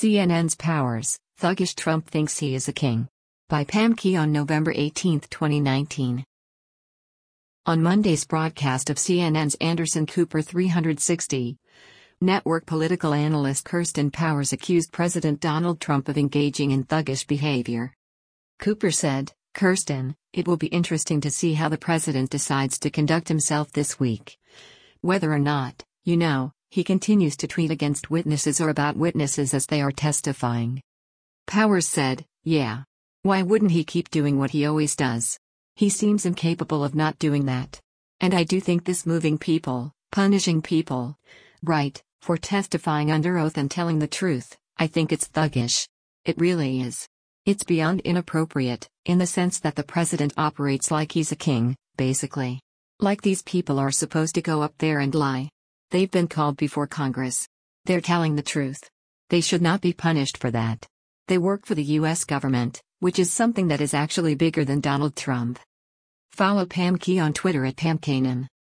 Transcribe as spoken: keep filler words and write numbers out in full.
C N N's Powers, Thuggish Trump Thinks He Is a King. By Pam Key on November eighteenth, twenty nineteen. On Monday's broadcast of C N N's Anderson Cooper three sixty, network political analyst Kirsten Powers accused President Donald Trump of engaging in thuggish behavior. Cooper said, "Kirsten, it will be interesting to see how the president decides to conduct himself this week. Whether or not, you know, he continues to tweet against witnesses or about witnesses as they are testifying." Powers said, "Yeah. Why wouldn't he keep doing what he always does? He seems incapable of not doing that. And I do think this moving people, punishing people, right, for testifying under oath and telling the truth, I think it's thuggish. It really is. It's beyond inappropriate, in the sense that the president operates like he's a king, basically. Like these people are supposed to go up there and lie. They've been called before Congress. They're telling the truth. They should not be punished for that. They work for the U S government, which is something that is actually bigger than Donald Trump." Follow Pam Key on Twitter at Pam Kanan.